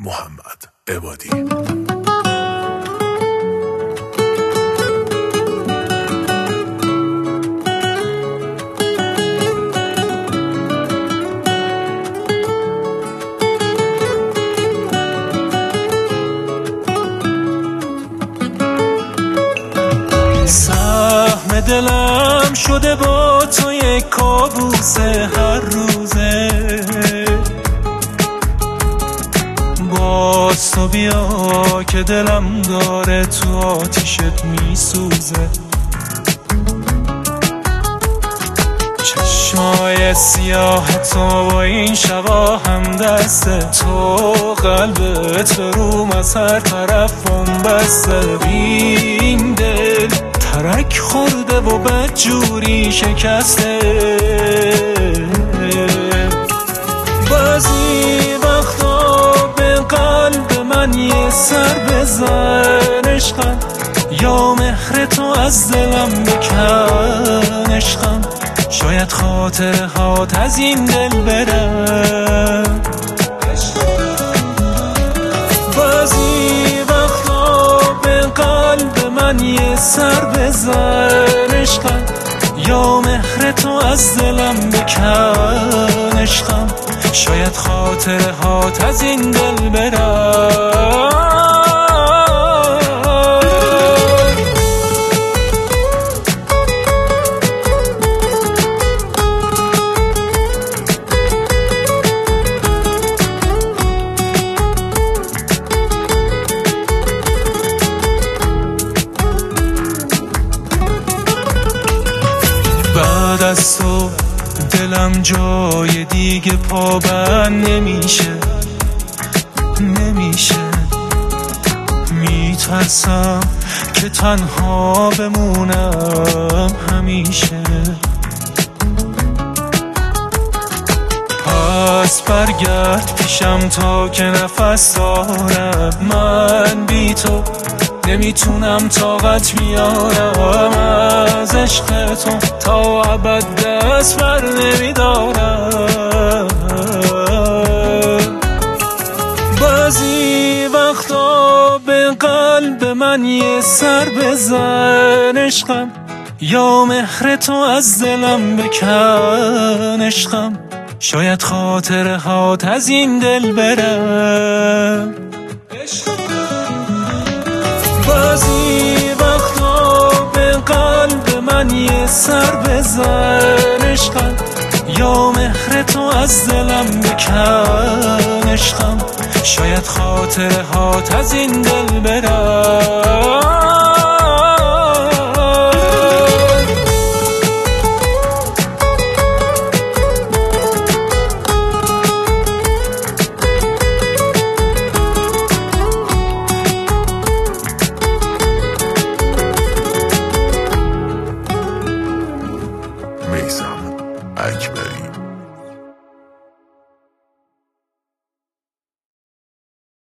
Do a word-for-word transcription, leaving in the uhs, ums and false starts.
محمد عبادی. سهم دلم شده با تو یک کابوس هر روزه، باز تو بیا که دلم داره تو آتیشت میسوزه. چشمای سیاه تو با این شبا هم دست تو، قلبت به روم از هر طرفم بسته. این دل ترک خورده و بدجوری شکسته، بعضی وقتا به قلب من یه سر بزن عشقم، یا مهر تو از دلم بکن عشقم، شاید خاطره هات از این دل برم. بعضی وقتا به قلب من یه سر بزن عشقم، یا مهر تو از دلم بکن عشقم، شاید خاطره هات از این دل برم. بعد از تو دلم جای دیگه پابند نمیشه نمیشه، میترسم که تنها بمونم همیشه. پس برگرد پیشم تا که نفس دارم، من بی تو نمیتونم طاقت میارم از عشق تو، تا ابد دست بر نمیدارم. بعضی وقتا به قلب من یه سر بزن عشقم، یا مهر تو از دلم بکن عشقم، شاید خاطره هات از این دل برم. بعضی وقتا به قلب من یه سر بزن عشقم، یا مهر تو از دلم بکن عشقم، شاید خاطره هات از این دل برم. میثم اکبر.